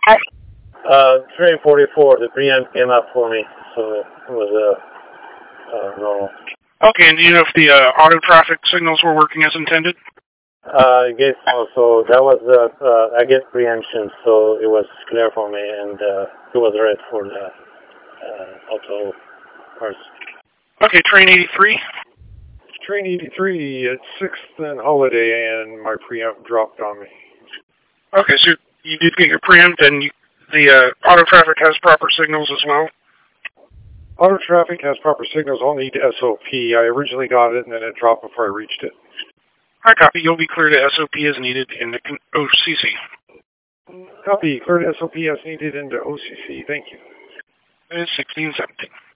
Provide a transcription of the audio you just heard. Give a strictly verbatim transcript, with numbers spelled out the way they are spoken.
Uh, train forty-four, the preamp came up for me, so it was uh, uh, normal. Okay, and do you know if the uh, auto traffic signals were working as intended? Uh, I guess so. So that was, uh, uh, I guess, preemption, so it was clear for me, and uh, it was red for the uh, auto cars. Okay, train eighty-three. Train eighty-three at sixth and Holiday, and my preamp dropped on me. Okay, so you did get your preamp, and you, the uh, auto traffic has proper signals as well? Auto traffic has proper signals, only need S O P. I originally got it, and then it dropped before I reached it. I copy. You'll be cleared to S O P as needed in the O C C. Copy. Cleared S O P as needed into O C C. Thank you. It is sixteen seventeen.